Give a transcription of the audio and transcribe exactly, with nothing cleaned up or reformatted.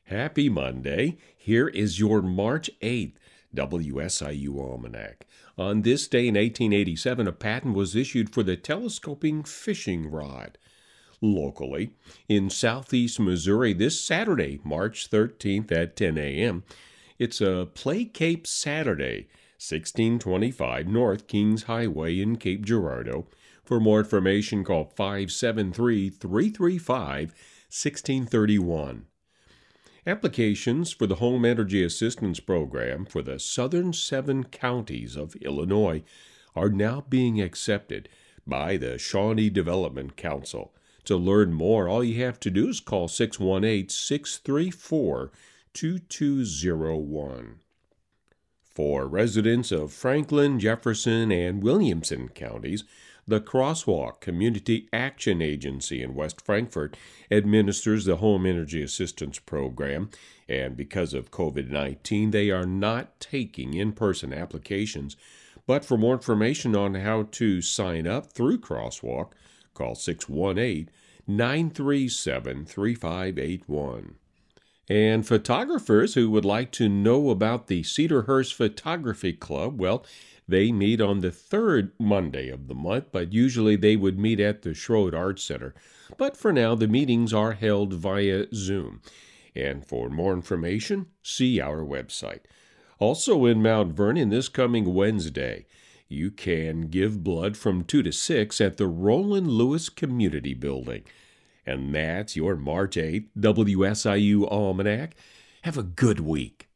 Happy Monday. Here is your March eighth W S I U Almanac. On this day in eighteen eighty-seven, a patent was issued for the telescoping fishing rod. Locally, in southeast Missouri this Saturday, March thirteenth at ten a.m., it's a Play Cape Saturday, sixteen twenty-five North Kings Highway in Cape Girardeau. For more information, call five seven three, three three five, one six three one. Applications for the Home Energy Assistance Program for the southern seven counties of Illinois are now being accepted by the Shawnee Development Council. To learn more, all you have to do is call six one eight, six three four, two two zero one. For residents of Franklin, Jefferson, and Williamson counties, the Crosswalk Community Action Agency in West Frankfort administers the Home Energy Assistance Program, and because of covid nineteen, they are not taking in-person applications. But for more information on how to sign up through Crosswalk, call six one eight, nine three seven, three five eight one. And photographers who would like to know about the Cedarhurst Photography Club, well, they meet on the third Monday of the month, but usually they would meet at the Schroed Art Center. But for now, the meetings are held via Zoom. And for more information, see our website. Also in Mount Vernon this coming Wednesday, you can give blood from two to six at the Roland Lewis Community Building. And that's your March eighth W S I U Almanac. Have a good week.